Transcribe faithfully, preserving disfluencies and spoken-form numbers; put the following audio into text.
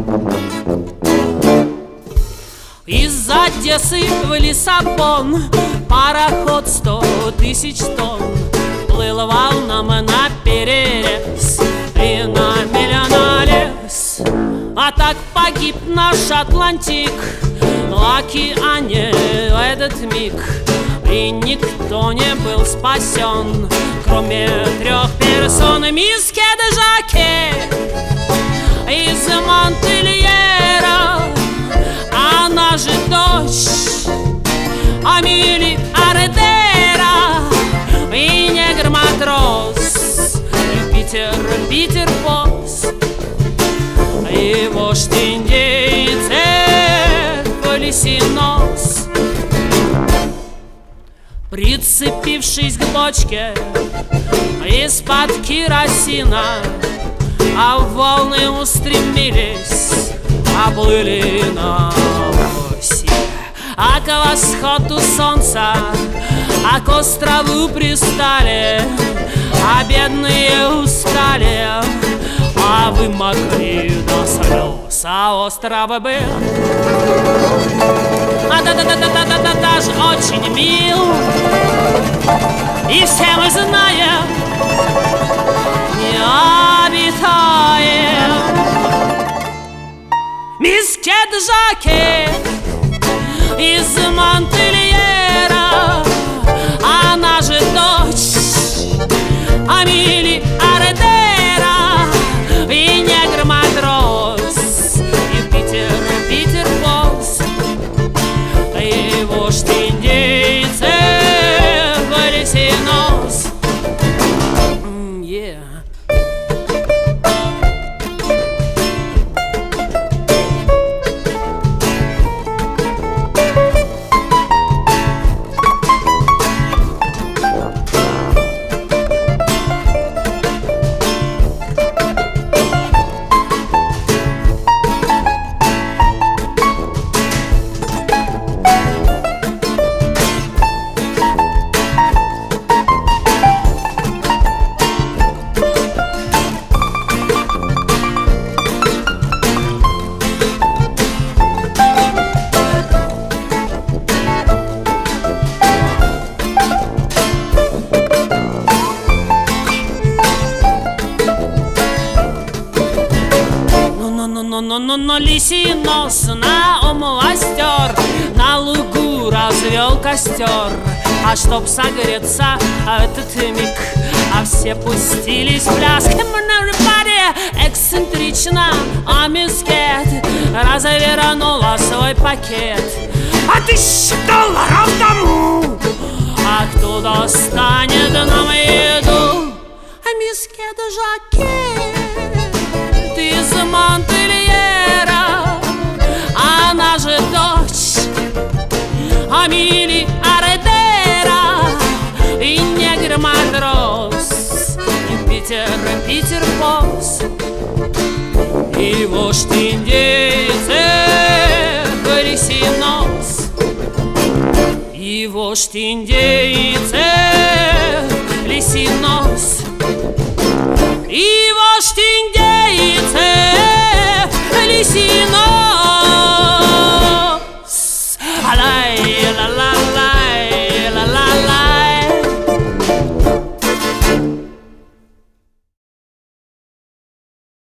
Из Одессы в Лиссабон пароход сто тысяч тонн плыл волнам на перерез и на миллион лес. А так погиб наш Атлантик в океане в этот миг, и никто не был спасен, кроме трех персон. Мисс Кеде-Жаке из Монпельера, она же дочь Амели Ардера, и негр-матрос Юпитер, Питер Босс, и вождь индейцев Лисинос. Прицепившись к бочке из-под керосина, а волны устремились, оплыли на оси. А к восходу солнца, а к острову пристали, а бедные устали, а вымокли до слез. А остров был, а да-да-да-да-да-да, даже очень мил. И все мы знаем, не обитаем. Мисс Кеде-Жаке из Монпельера, она же дочь Амели Ардера, и негр-матрос Юпитер, Питер Босс, и вождь индейцев Лисинос. Mm, yeah. Но-но-но Лисинос на ум остер, на лугу развел костер. А чтоб согреться в этот миг, а все пустились в пляс. Эксцентрично, а мисс Кет развернула свой пакет. А тысяча долларов тому, а кто достанет нам еду? А мисс Кеде-Жаке из Монпельера, она же дочь Амели Ардера, и негр-матрос Юпитер, Питер Босс, и вождь индейцев Лисинос, и вождь индейцев Лисинос, и